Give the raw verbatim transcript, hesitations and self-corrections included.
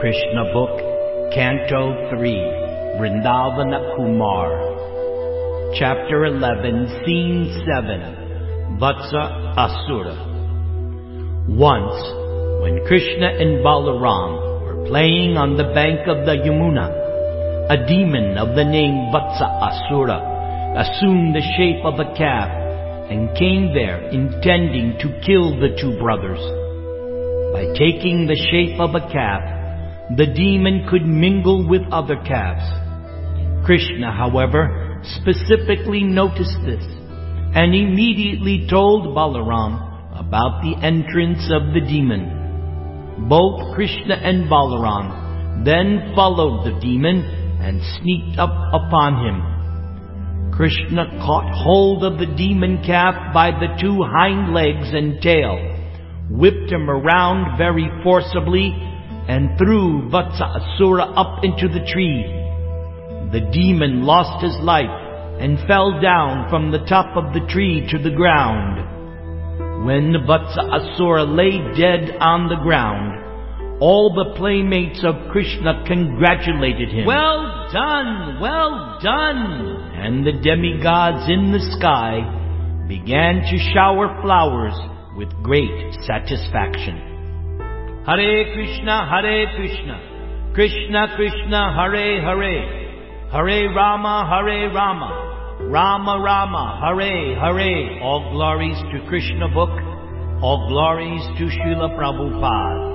Krishna Book, Canto three, Vrindavana Kumar. Chapter eleven, Scene seven, Vatsa Asura. Once, when Krishna and Balaram were playing on the bank of the Yamuna, a demon of the name Vatsa Asura assumed the shape of a calf and came there intending to kill the two brothers. By taking the shape of a calf, the demon could mingle with other calves. Krishna, however, specifically noticed this and immediately told Balaram about the entrance of the demon. Both Krishna and Balaram then followed the demon and sneaked up upon him. Krishna caught hold of the demon calf by the two hind legs and tail, whipped him around very forcibly, and threw Vatsa Asura up into the tree. The demon lost his life and fell down from the top of the tree to the ground. When Vatsa Asura lay dead on the ground, all the playmates of Krishna congratulated him. "Well done! Well done!" And the demigods in the sky began to shower flowers with great satisfaction. Hare Krishna, Hare Krishna, Krishna Krishna, Hare Hare, Hare Rama, Hare Rama, Rama Rama, Hare Hare. All glories to Krishna Book, all glories to Srila Prabhupada.